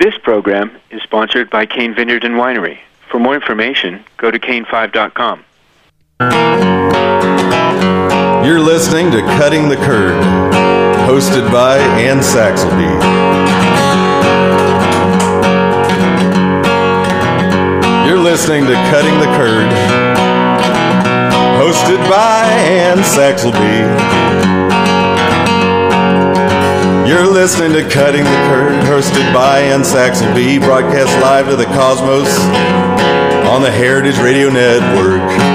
This program is sponsored by Cane Vineyard and Winery. For more information, go to cane5.com. You're listening to Cutting the Curd, hosted by Ann Saxelby. You're listening to Cutting the Curd, hosted by Ann Saxelby. You're listening to Cutting the Curd, hosted by Ann Saxelby, broadcast live to the cosmos on the Heritage Radio Network.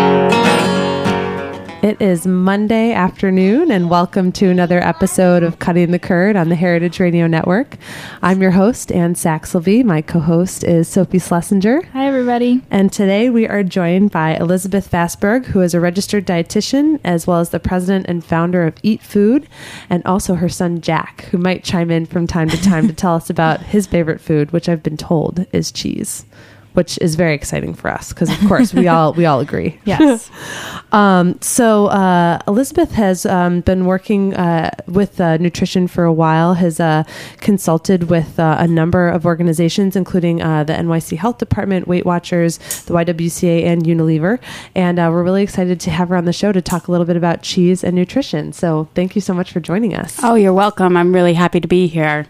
It is Monday afternoon, and welcome to another episode of Cutting the Curd on the Heritage Radio Network. I'm your host, Ann Saxelby. My co-host is Sophie Schlesinger. Hi, everybody. And today we are joined by Elizabeth Fastberg, who is a registered dietitian, as well as the president and founder of Eat Food, and also her son, Jack, who might chime in from time to time to tell us about his favorite food, which I've been told is cheese, which is very exciting for us because, of course, we all agree. Yes. So Elizabeth has been working with nutrition for a while, has consulted with a number of organizations, including the NYC Health Department, Weight Watchers, the YWCA, and Unilever. And we're really excited to have her on the show to talk a little bit about cheese and nutrition. So thank you so much for joining us. Oh, you're welcome. I'm really happy to be here.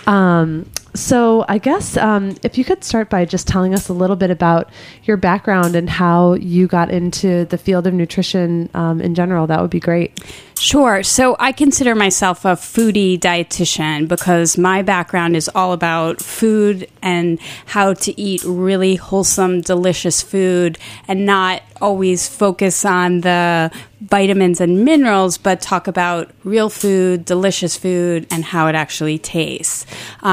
So I guess if you could start by just telling us a little bit about your background and how you got into the field of nutrition in general, that would be great. Sure. So I consider myself a foodie dietitian because my background is all about food and how to eat really wholesome, delicious food and not always focus on the vitamins and minerals, but talk about real food, delicious food, and how it actually tastes.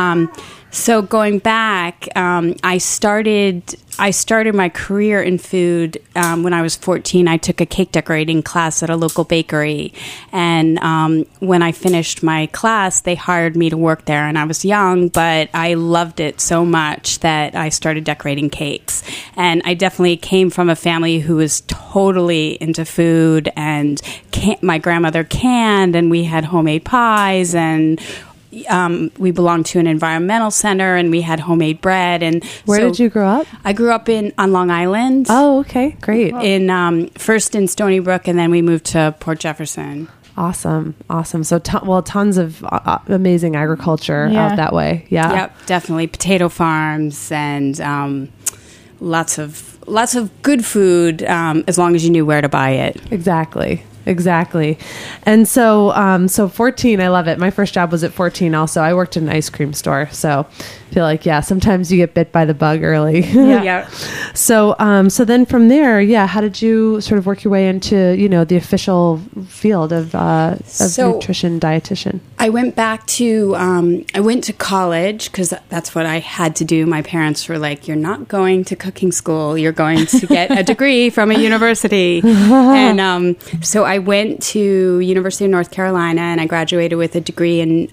So going back, I started my career in food when I was 14. I took a cake decorating class at a local bakery. And when I finished my class, they hired me to work there. And I was young, but I loved it so much that I started decorating cakes. And I definitely came from a family who was totally into food. And my grandmother canned, and we had homemade pies, and we belonged to an environmental center, and we had homemade bread. And where did you grow up? I grew up on Long Island. Oh, okay, great. First in Stony Brook, and then we moved to Port Jefferson. Awesome. So, tons of amazing agriculture out that way. Yeah. Yep, definitely potato farms and lots of good food as long as you knew where to buy it. Exactly. And so 14, I love it. My first job was at 14 also. I worked in an ice cream store. So I feel like, sometimes you get bit by the bug early. Yeah. So then from there, how did you sort of work your way into, the official field of nutrition dietitian? I went to college because that's what I had to do. My parents were like, you're not going to cooking school. You're going to get a degree from a university. And so I went to University of North Carolina, and I graduated with a degree in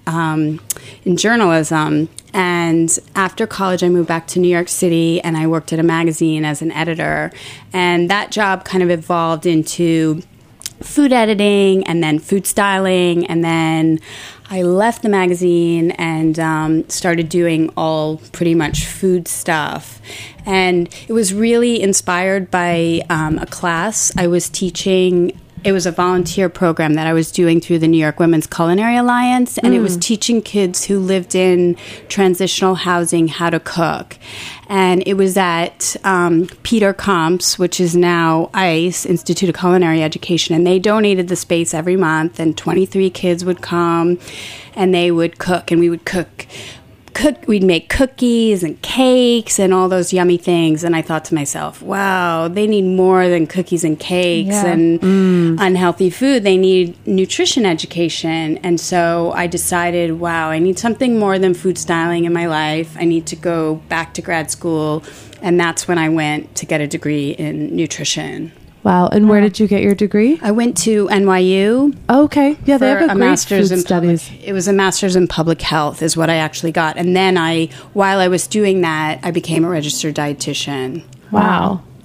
journalism. And after college, I moved back to New York City, and I worked at a magazine as an editor. And that job kind of evolved into food editing and then food styling. And then I left the magazine and started doing all pretty much food stuff. And it was really inspired by a class I was teaching. It was a volunteer program that I was doing through the New York Women's Culinary Alliance, and it was teaching kids who lived in transitional housing how to cook. And it was at Peter Comp's, which is now ICE, Institute of Culinary Education, and they donated the space every month, and 23 kids would come, and they would cook, and we would we'd make cookies and cakes and all those yummy things. And I thought to myself, wow, they need more than cookies and cakes and unhealthy food. They need nutrition education. And so I decided, wow, I need something more than food styling in my life. I need to go back to grad school. And that's when I went to get a degree in nutrition. Wow. And where did you get your degree? I went to NYU. Oh, okay. Yeah, they have a great master's food in studies. It was a master's in public health is what I actually got. And then while I was doing that, I became a registered dietitian. Wow.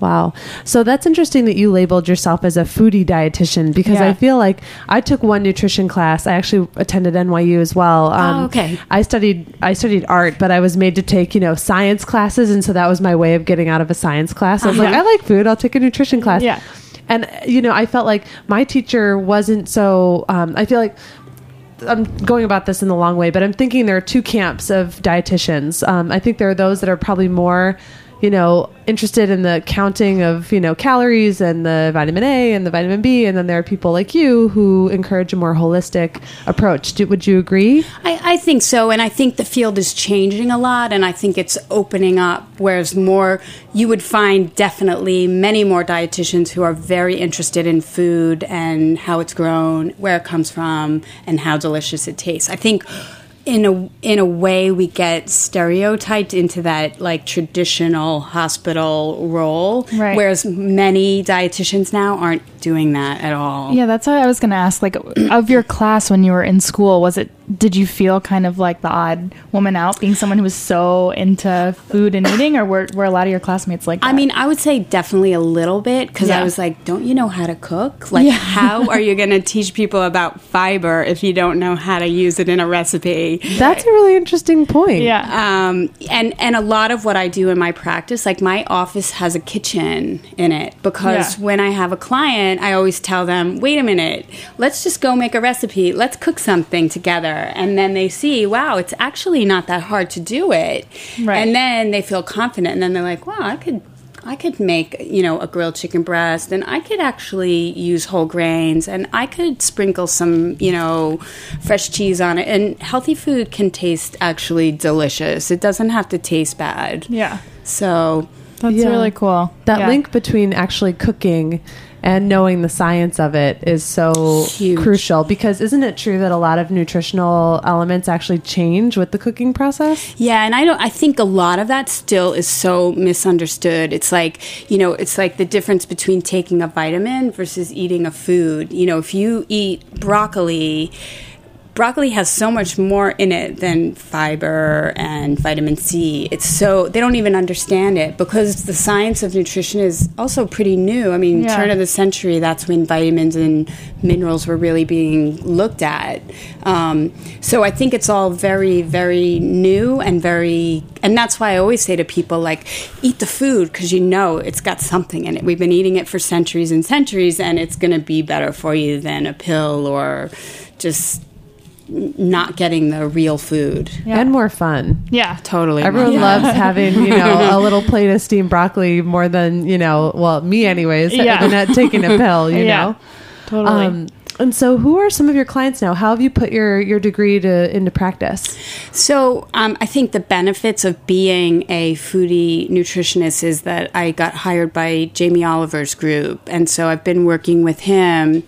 Wow. So that's interesting that you labeled yourself as a foodie dietitian, because I feel like I took one nutrition class. I actually attended NYU as well. Okay. I studied art, but I was made to take, science classes. And so that was my way of getting out of a science class. I was like, I like food. I'll take a nutrition class. Yeah. And, I felt like my teacher wasn't so, I feel like I'm going about this in the long way, but I'm thinking there are two camps of dietitians. I think there are those that are probably more, interested in the counting of, calories and the vitamin A and the vitamin B. And then there are people like you who encourage a more holistic approach. Would you agree? I think so. And I think the field is changing a lot. And I think it's opening up, whereas you would find definitely many more dietitians who are very interested in food and how it's grown, where it comes from, and how delicious it tastes. I think in a way we get stereotyped into that like traditional hospital role, right, whereas many dietitians now aren't doing that at all. Yeah, that's what I was going to ask. Like, of your class when you were in school, did you feel kind of like the odd woman out, being someone who was so into food and eating, or were a lot of your classmates like that? I mean, I would say definitely a little bit, because I was like, don't you know how to cook? Like, how are you going to teach people about fiber if you don't know how to use it in a recipe? That's a really interesting point. Yeah. And a lot of what I do in my practice, like my office has a kitchen in it, because when I have a client, I always tell them, wait a minute, let's just go make a recipe. Let's cook something together. And then they see, wow, it's actually not that hard to do it. Right. And then they feel confident. And then they're like, wow, I could make, a grilled chicken breast, and I could actually use whole grains, and I could sprinkle some, fresh cheese on it. And healthy food can taste actually delicious. It doesn't have to taste bad. Yeah. So that's really cool. That link between actually cooking and knowing the science of it is so huge, crucial, because isn't it true that a lot of nutritional elements actually change with the cooking process? Yeah, and I think a lot of that still is so misunderstood. It's like, it's like the difference between taking a vitamin versus eating a food. If you eat broccoli has so much more in it than fiber and vitamin C. They don't even understand it, because the science of nutrition is also pretty new. I mean, turn of the century, that's when vitamins and minerals were really being looked at. So I think it's all very, very new and that's why I always say to people, like, eat the food, because it's got something in it. We've been eating it for centuries and centuries, and it's going to be better for you than a pill or just not getting the real food. And more fun. Yeah, totally. Everyone loves having, a little plate of steamed broccoli more than, me anyways, than taking a pill, you know? Totally. And so who are some of your clients now? How have you put your degree into practice? So I think the benefits of being a foodie nutritionist is that I got hired by Jamie Oliver's group. And so I've been working with him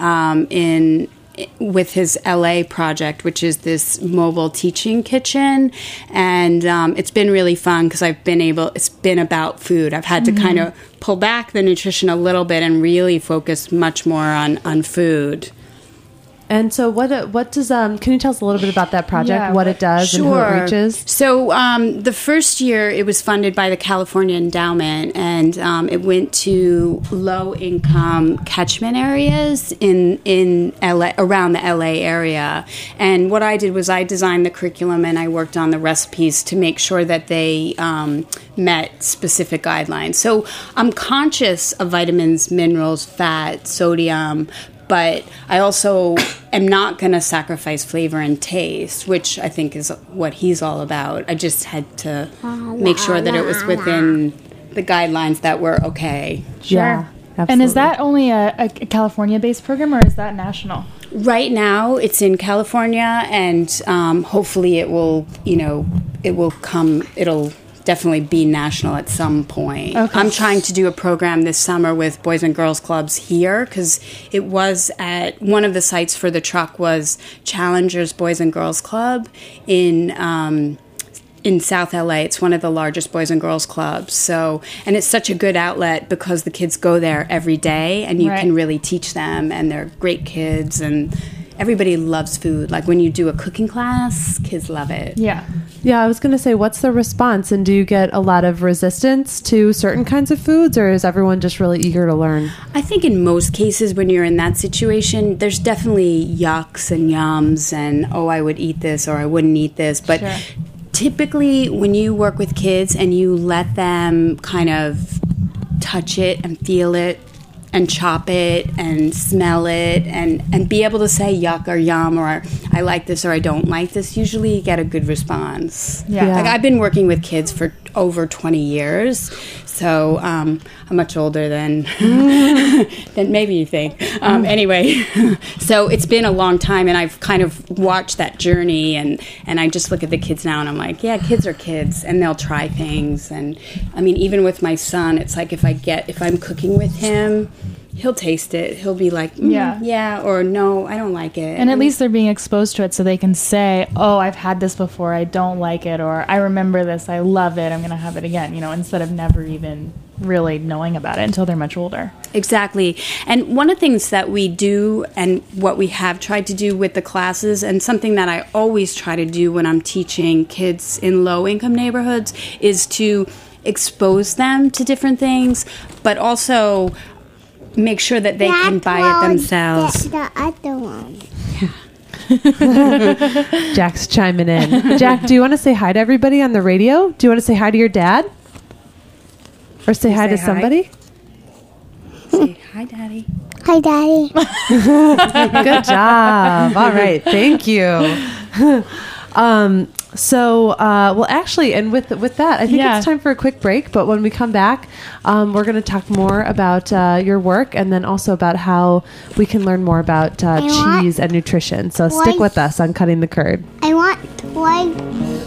with his LA project, which is this mobile teaching kitchen. And it's been really fun, because it's been about food. I've had to kind of pull back the nutrition a little bit and really focus much more on food. And so what does, can you tell us a little bit about that project, what it does and who it reaches? So the first year it was funded by the California Endowment, and it went to low-income catchment areas in LA, around the LA area. And what I did was I designed the curriculum, and I worked on the recipes to make sure that they met specific guidelines. So I'm conscious of vitamins, minerals, fat, sodium, but I also am not going to sacrifice flavor and taste, which I think is what he's all about. I just had to make sure that it was within the guidelines that were okay. Sure. Yeah, absolutely. And is that only a California-based program, or is that national? Right now, it's in California, and hopefully it'll definitely be national at some point. Okay. I'm trying to do a program this summer with Boys and Girls Clubs here, because it was at one of the sites for the truck was Challenger's Boys and Girls Club in South LA. It's one of the largest Boys and Girls Clubs. So, and it's such a good outlet because the kids go there every day, and you can really teach them, and they're great kids, and everybody loves food. Like when you do a cooking class, kids love it. Yeah. Yeah, I was going to say, what's the response? And do you get a lot of resistance to certain kinds of foods, or is everyone just really eager to learn? I think in most cases when you're in that situation, there's definitely yucks and yums and, oh, I would eat this or I wouldn't eat this. But Sure. typically when you work with kids and you let them kind of touch it and feel it and chop it and smell it and be able to say yuck or yum or I like this or I don't like this, usually you get a good response. Yeah. Like I've been working with kids for over 20 years, so I'm much older than maybe you think. Anyway, so it's been a long time, and I've kind of watched that journey, and I just look at the kids now, and I'm like, yeah, kids are kids, and they'll try things. And I mean, even with my son, it's like if I'm cooking with him, he'll taste it. He'll be like, yeah, or no, I don't like it. And at least they're being exposed to it so they can say, oh, I've had this before, I don't like it, or I remember this, I love it, I'm going to have it again, instead of never even really knowing about it until they're much older. Exactly. And one of the things that we do and what we have tried to do with the classes, and something that I always try to do when I'm teaching kids in low-income neighborhoods, is to expose them to different things, but also make sure that they can buy it themselves. The other one. Jack's chiming in. Jack, do you want to say hi to everybody on the radio? Do you want to say hi to your dad? Or say hi to somebody? Say hi, Daddy. Hi, Daddy. Good job. All right. Thank you. Well, actually, and with that, I think it's time for a quick break. But when we come back, we're going to talk more about your work, and then also about how we can learn more about cheese and nutrition. So stick with us on Cutting the Curd. I want toys.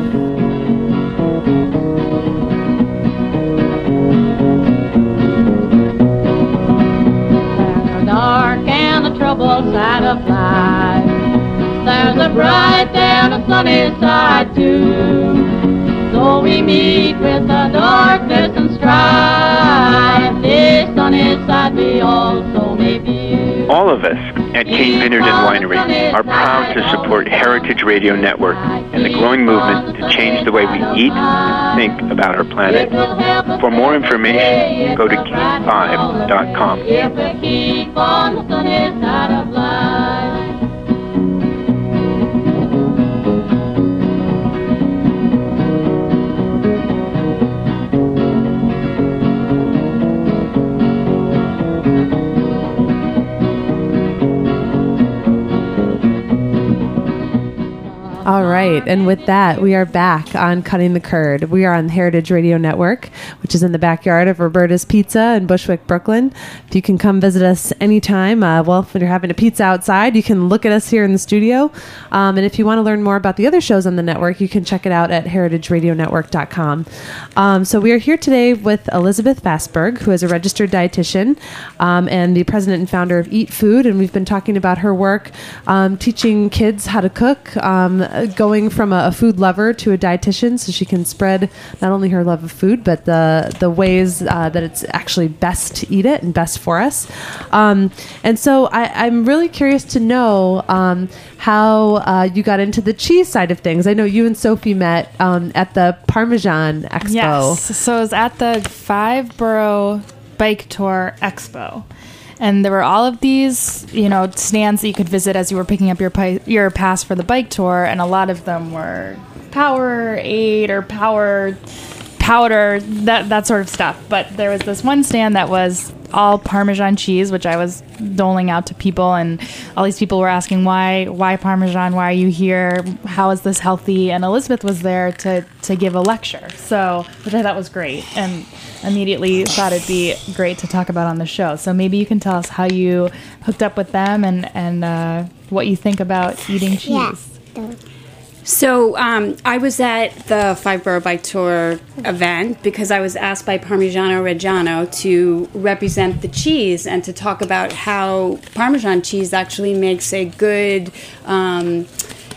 Dark and the troubled side of life. There's a bright and a sunny side too. So we meet with the darkness and strife. This sunny side we also may view. All of us at Cane Vineyard and Winery are proud to support Heritage Radio Network and the growing movement to change the way we eat and think about our planet. For more information, go to cane5.com. If we keep on the sunny side of life. All right. And with that, we are back on Cutting the Curd. We are on Heritage Radio Network, which is in the backyard of Roberta's Pizza in Bushwick, Brooklyn. If you can come visit us anytime, when you're having a pizza outside, you can look at us here in the studio. And if you want to learn more about the other shows on the network, you can check it out at heritageradionetwork.com. So we are here today with Elizabeth Vastberg, who is a registered dietitian and the president and founder of Eat Food. And we've been talking about her work teaching kids how to cook, going from a food lover to a dietitian, so she can spread not only her love of food, but the ways that it's actually best to eat it and best for us. And so I'm really curious to know how you got into the cheese side of things. I know you and Sophie met at the Parmesan Expo. Yes. So it was at the 5 Borough Bike Tour Expo. And there were all of these, stands that you could visit as you were picking up your pass for the bike tour. And a lot of them were Powerade or Power Powder, that sort of stuff. But there was this one stand that was all Parmesan cheese, which I was doling out to people. And all these people were asking, why Parmesan? Why are you here? How is this healthy? And Elizabeth was there to give a lecture, which I thought was great. And immediately thought it'd be great to talk about on the show. So maybe you can tell us how you hooked up with them and what you think about eating cheese. Yeah. So I was at the 5 Borough Bike Tour event because I was asked by Parmigiano Reggiano to represent the cheese and to talk about how Parmesan cheese actually makes a good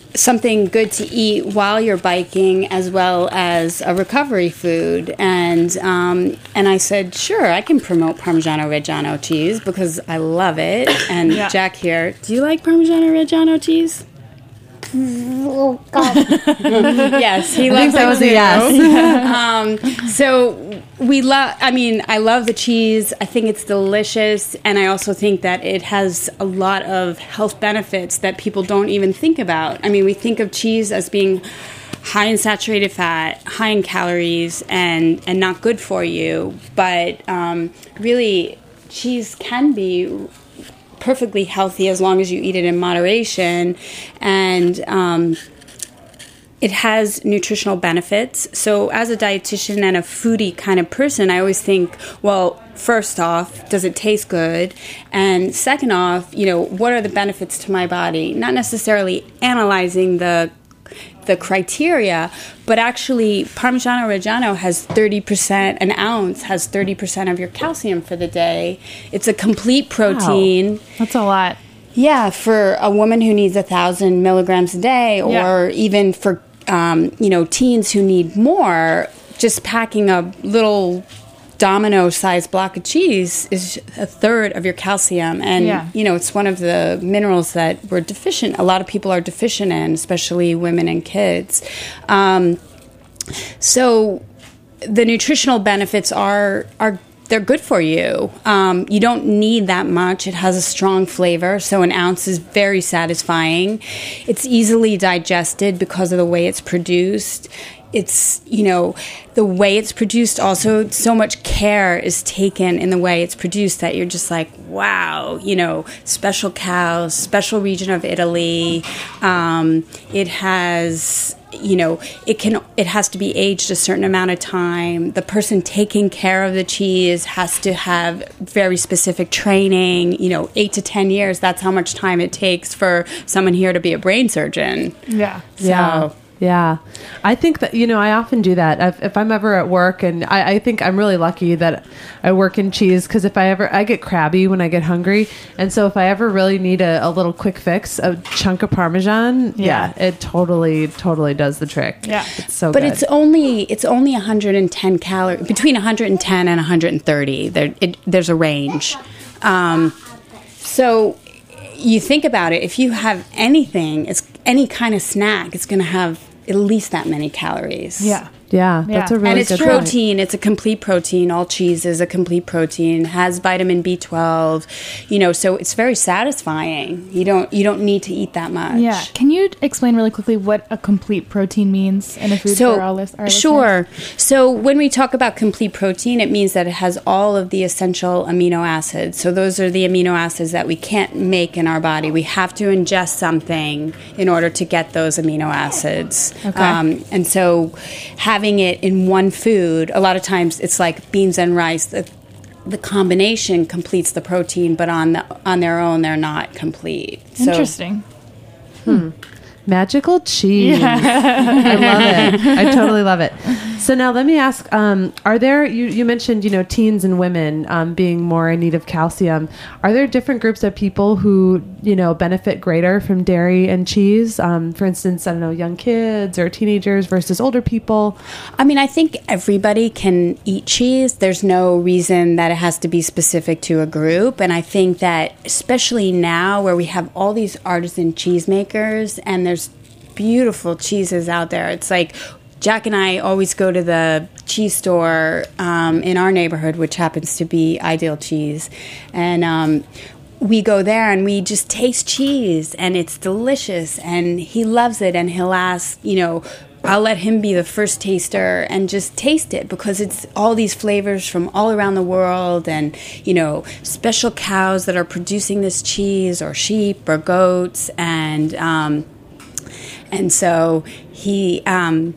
something good to eat while you're biking, as well as a recovery food. And I said, sure, I can promote Parmigiano Reggiano cheese because I love it. And Jack here, do you like Parmigiano Reggiano cheese? Oh, God. Yes, he loves that was a yes. So we love. I mean, I love the cheese. I think it's delicious, and I also think that it has a lot of health benefits that people don't even think about. I mean, we think of cheese as being high in saturated fat, high in calories, and not good for you. But really, cheese can be perfectly healthy as long as you eat it in moderation, and it has nutritional benefits. So as a dietitian and a foodie kind of person, I always think, well, first off, does it taste good? And second off, what are the benefits to my body? Not necessarily analyzing the criteria, but actually Parmigiano Reggiano has 30%, an ounce has 30% of your calcium for the day. It's a complete protein. Wow. That's a lot. Yeah, for a woman who needs 1,000 milligrams a day, or even for, teens who need more, just packing a little domino-sized block of cheese is a third of your calcium. And, it's one of the minerals that we're deficient. A lot of people are deficient in, especially women and kids. So the nutritional benefits are they're good for you. You don't need that much. It has a strong flavor, so an ounce is very satisfying. It's easily digested because of the way it's produced. It's, the way it's produced also, so much care is taken in the way it's produced that you're just like, wow, special cows, special region of Italy. It has, it has to be aged a certain amount of time. The person taking care of the cheese has to have very specific training, 8 to 10 years. That's how much time it takes for someone here to be a brain surgeon. Yeah. So. Yeah. I think that, I often do that. If I'm ever at work, and I think I'm really lucky that I work in cheese, because I get crabby when I get hungry. And so if I ever really need a little quick fix, a chunk of Parmesan, it totally does the trick. Yeah. It's so but good. It's only 110 calories, between 110 and 130. There's a range. So you think about it, if you have anything, it's any kind of snack, it's going to have at least that many calories. Yeah, that's a really good point. And it's protein. It's a complete protein. All cheese is a complete protein. Has vitamin B12. So it's very satisfying. You don't need to eat that much. Yeah. Can you explain really quickly what a complete protein means in a food for our listeners? Sure. So when we talk about complete protein, it means that it has all of the essential amino acids. So those are the amino acids that we can't make in our body. We have to ingest something in order to get those amino acids. Okay. And so having it in one food, a lot of times it's like beans and rice. The combination completes the protein, but on their own, they're not complete. Interesting. Magical cheese. I love it. I totally love it. So now let me ask, are there, you mentioned, teens and women being more in need of calcium. Are there different groups of people who, benefit greater from dairy and cheese? For instance, I don't know, young kids or teenagers versus older people? I mean, I think everybody can eat cheese. There's no reason that it has to be specific to a group. And I think that especially now where we have all these artisan cheesemakers and there's beautiful cheeses out there. It's like Jack and I always go to the cheese store in our neighborhood, which happens to be Ideal Cheese. And we go there and we just taste cheese and it's delicious and he loves it. And he'll ask, I'll let him be the first taster and just taste it because it's all these flavors from all around the world and, special cows that are producing this cheese or sheep or goats. And so he, and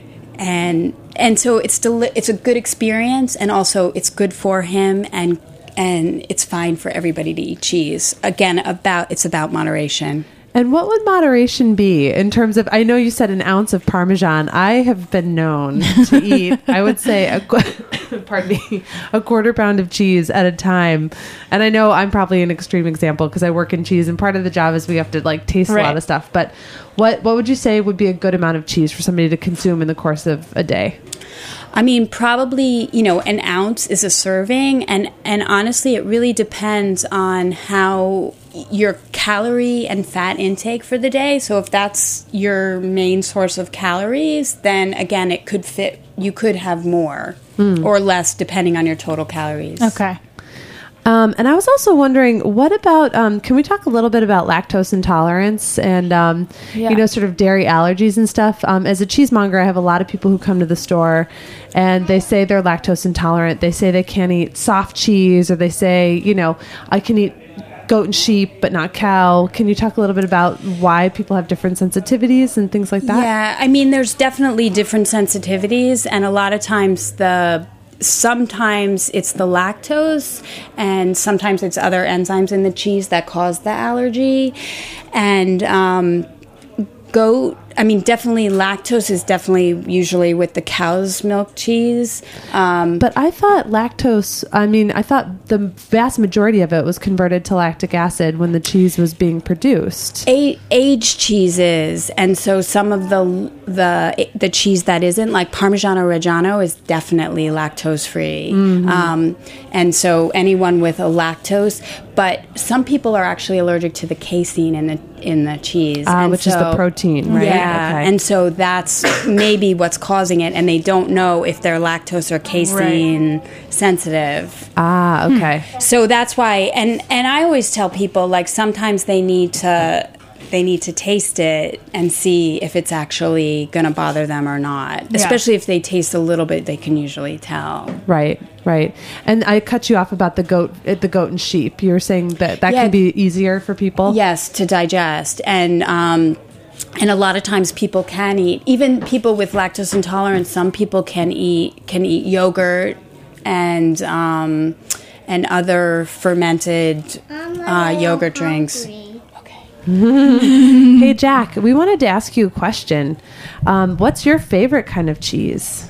so it's a good experience and also it's good for him and it's fine for everybody to eat cheese. Again, it's about moderation. And what would moderation be in terms of, I know you said an ounce of Parmesan. I have been known to eat, I would say, pardon me, a quarter pound of cheese at a time. And I know I'm probably an extreme example because I work in cheese, and part of the job is we have to like taste a lot of stuff. But what would you say would be a good amount of cheese for somebody to consume in the course of a day? I mean, probably, an ounce is a serving. And honestly, it really depends on how your calorie and fat intake for the day. So if that's your main source of calories, then again, it could fit. You could have more or less depending on your total calories. Okay. And I was also wondering, what about, can we talk a little bit about lactose intolerance and, sort of dairy allergies and stuff? As a cheesemonger, I have a lot of people who come to the store and they say they're lactose intolerant. They say they can't eat soft cheese, or they say, I can eat goat and sheep, but not cow. Can you talk a little bit about why people have different sensitivities and things like that? Yeah, I mean, there's definitely different sensitivities, and a lot of times sometimes it's the lactose, and sometimes it's other enzymes in the cheese that cause the allergy. And definitely lactose is definitely usually with the cow's milk cheese. But I thought I thought the vast majority of it was converted to lactic acid when the cheese was being produced. Aged cheeses, and so some of the cheese that isn't, like Parmigiano Reggiano, is definitely lactose free. And so anyone with a lactose, but some people are actually allergic to the casein in the cheese, which is the protein, right? Yeah, okay. And so that's maybe what's causing it, and they don't know if they're lactose or casein sensitive. Okay. So that's why, and I always tell people, like, sometimes they need to taste it and see if it's actually going to bother them or not. Yeah. Especially if they taste a little bit, they can usually tell. Right. And I cut you off about the goat and sheep. You were saying that can be easier for people? Yes, to digest. And a lot of times people can eat, even people with lactose intolerance, some people can eat yogurt and other fermented yogurt drinks. Hey, Jack, we wanted to ask you a question. What's your favorite kind of cheese?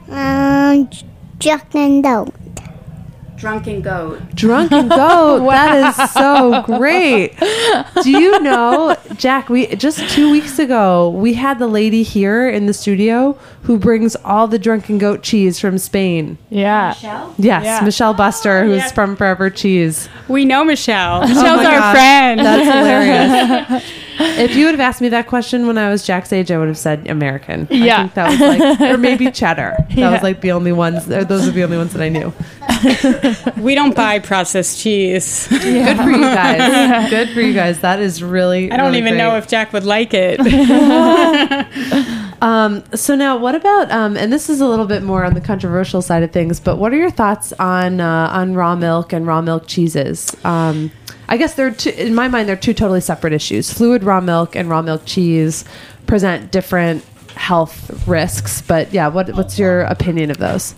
Drunken goat. Drunken goat. Drunken goat. That is so great. Do you know, Jack, just 2 weeks ago, we had the lady here in the studio who brings all the drunken goat cheese from Spain. Yeah. Michelle? Yes, Yeah. Michelle Buster, who's from Forever Cheese. We know Michelle. Michelle's our friend. That's hilarious. If you would have asked me that question when I was Jack's age, I would have said American. Yeah. I think that was like, or maybe cheddar. That was like the only ones, or those are the only ones that I knew. We don't buy processed cheese. Good for you guys. Good for you guys. That is really, I don't really even great. know if Jack would like it. So now what about, and this is a little bit more on the controversial side of things, but what are your thoughts on raw milk and raw milk cheeses? I guess in my mind, they're two totally separate issues. Fluid raw milk and raw milk cheese present different health risks, but yeah, what's your opinion of those?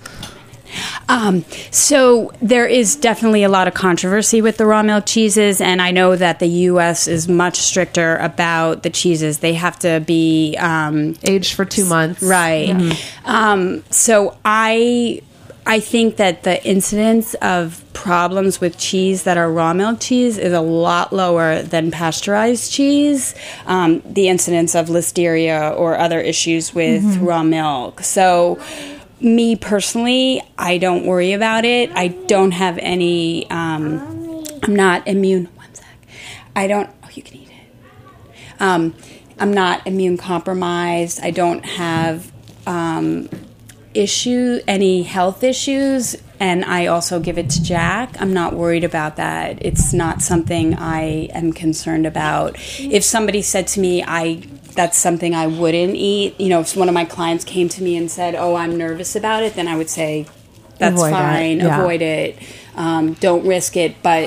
So there is definitely a lot of controversy with the raw milk cheeses, and I know that the U.S. is much stricter about the cheeses. They have to be aged for 2 months. Right. Mm-hmm. So I think that the incidence of problems with cheese that are raw milk cheese is a lot lower than pasteurized cheese. The incidence of listeria or other issues with raw milk. So me personally, I don't worry about it. I don't have any, I'm not immune. One sec. You can eat it. I'm not immune compromised. I don't have any health issues, and I also give it to Jack. I'm not worried about that. It's not something I am concerned about. If somebody said to me, that's something I wouldn't eat, if one of my clients came to me and said, oh, I'm nervous about it, then I would say, that's fine, avoid it, don't risk it. But,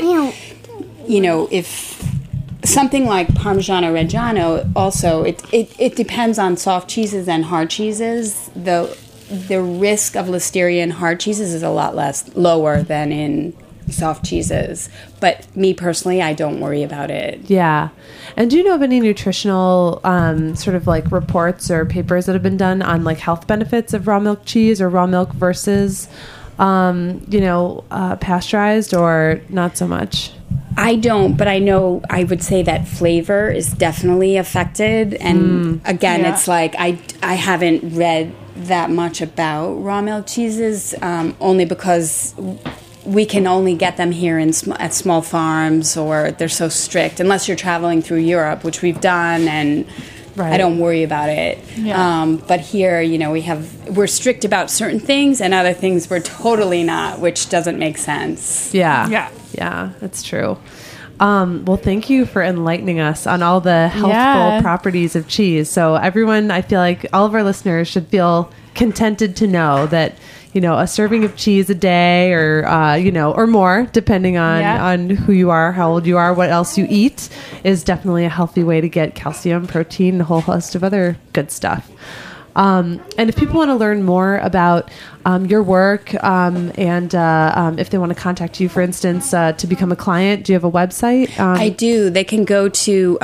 if something like Parmigiano Reggiano, also, it depends on soft cheeses and hard cheeses. The risk of listeria in hard cheeses is a lot lower than in soft cheeses. But me personally, I don't worry about it. Yeah. And do you know of any nutritional sort of like reports or papers that have been done on like health benefits of raw milk cheese or raw milk versus pasteurized or not so much? I don't, but I know I would say that flavor is definitely affected. And again, it's like I haven't read that much about raw milk cheeses, only because we can only get them here at small farms, or they're so strict unless you're traveling through Europe, which we've done, and I don't worry about it. Yeah. But here, we're strict about certain things, and other things we're totally not, which doesn't make sense. Yeah, that's true. Well, thank you for enlightening us on all the healthful properties of cheese. So everyone, I feel like all of our listeners should feel contented to know that, a serving of cheese a day or, or more, depending on who you are, how old you are, what else you eat, is definitely a healthy way to get calcium, protein, and a whole host of other good stuff. And if people want to learn more about your work and if they want to contact you, for instance, to become a client, do you have a website? I do. They can go to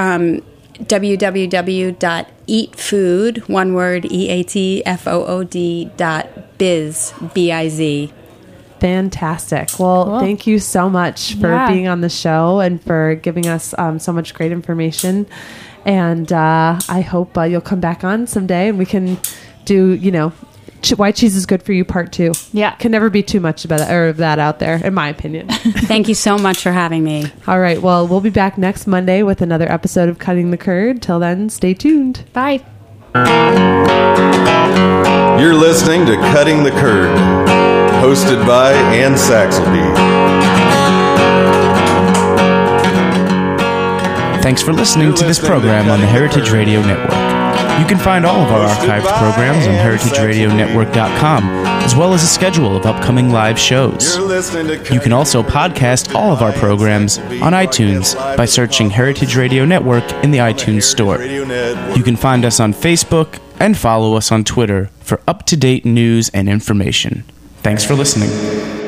www.eatfood, one word, EATFOOD.biz, B-I-Z. Fantastic. Well, Thank you so much for being on the show and for giving us so much great information. And I hope you'll come back on someday and we can do, why cheese is good for you part 2. Yeah. Can never be too much about that out there, in my opinion. Thank you so much for having me. All right. Well, we'll be back next Monday with another episode of Cutting the Curd. Till then, stay tuned. Bye. You're listening to Cutting the Curd, hosted by Ann Saxelby. Thanks for listening to this program on the Heritage Radio Network. You can find all of our archived programs on heritageradionetwork.com, as well as a schedule of upcoming live shows. You can also podcast all of our programs on iTunes by searching Heritage Radio Network in the iTunes Store. You can find us on Facebook and follow us on Twitter for up-to-date news and information. Thanks for listening.